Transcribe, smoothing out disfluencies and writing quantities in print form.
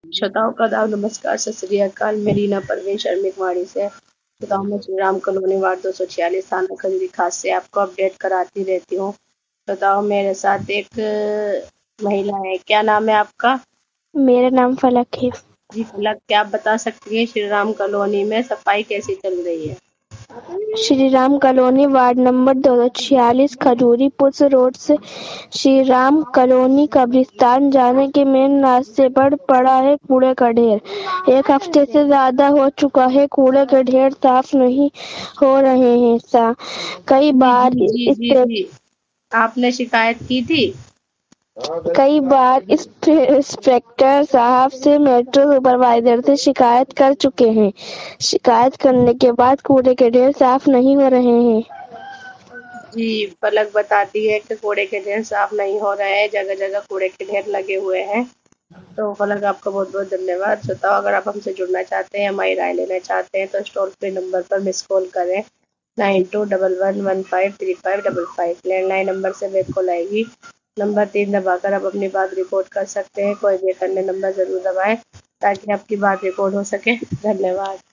श्रोताओं का आदाब, नमस्कार, सत श्री अकाल। मैं रीना परवीन शर्मिकवाड़ी से। श्रोताओं, मैं श्री राम कॉलोनी वार्ड 246 थाना खजूरी खास से आपको अपडेट कराती रहती हूँ। श्रोताओं, मेरे साथ एक महिला है। क्या नाम है आपका? मेरा नाम फलक है। जी फलक, क्या आप बता सकती हैं श्री राम कॉलोनी में सफाई कैसी चल रही है? Shri Ram colony ward number 246 Khajuri पुल रोड से श्री राम कॉलोनी कब्रिस्तान जाने के मेन रास्ते पर पड़ा है कूड़े का ढेर। एक हफ्ते से ज्यादा हो चुका है, कूड़े के ढेर साफ नहीं हो रहे हैं। कई जी बार जी जी इस जी जी, आपने शिकायत की थी? कई बार इंस्पेक्टर साहब से मेट्रो सुपरवाइजर से शिकायत कर चुके हैं। शिकायत करने के बाद कूड़े के ढेर साफ नहीं हो रहे हैं। जी, पलक बताती है कि कूड़े के ढेर साफ नहीं हो रहे हैं, जगह जगह कूड़े के ढेर लगे हुए हैं। तो पलक, आपका बहुत बहुत धन्यवाद। श्रोताओ, अगर आप हमसे जुड़ना चाहते हैं, हमारी राय लेना चाहते हैं, तो टोल फ्री नंबर पर मिस कॉल करें 9211153555। लैंडलाइन नंबर से बैक कॉल आएगी। नंबर 3 दबाकर आप अपनी बात रिकॉर्ड कर सकते हैं। कोई भी एक अन्य नंबर जरूर दबाएं ताकि आपकी बात रिकॉर्ड हो सके। धन्यवाद।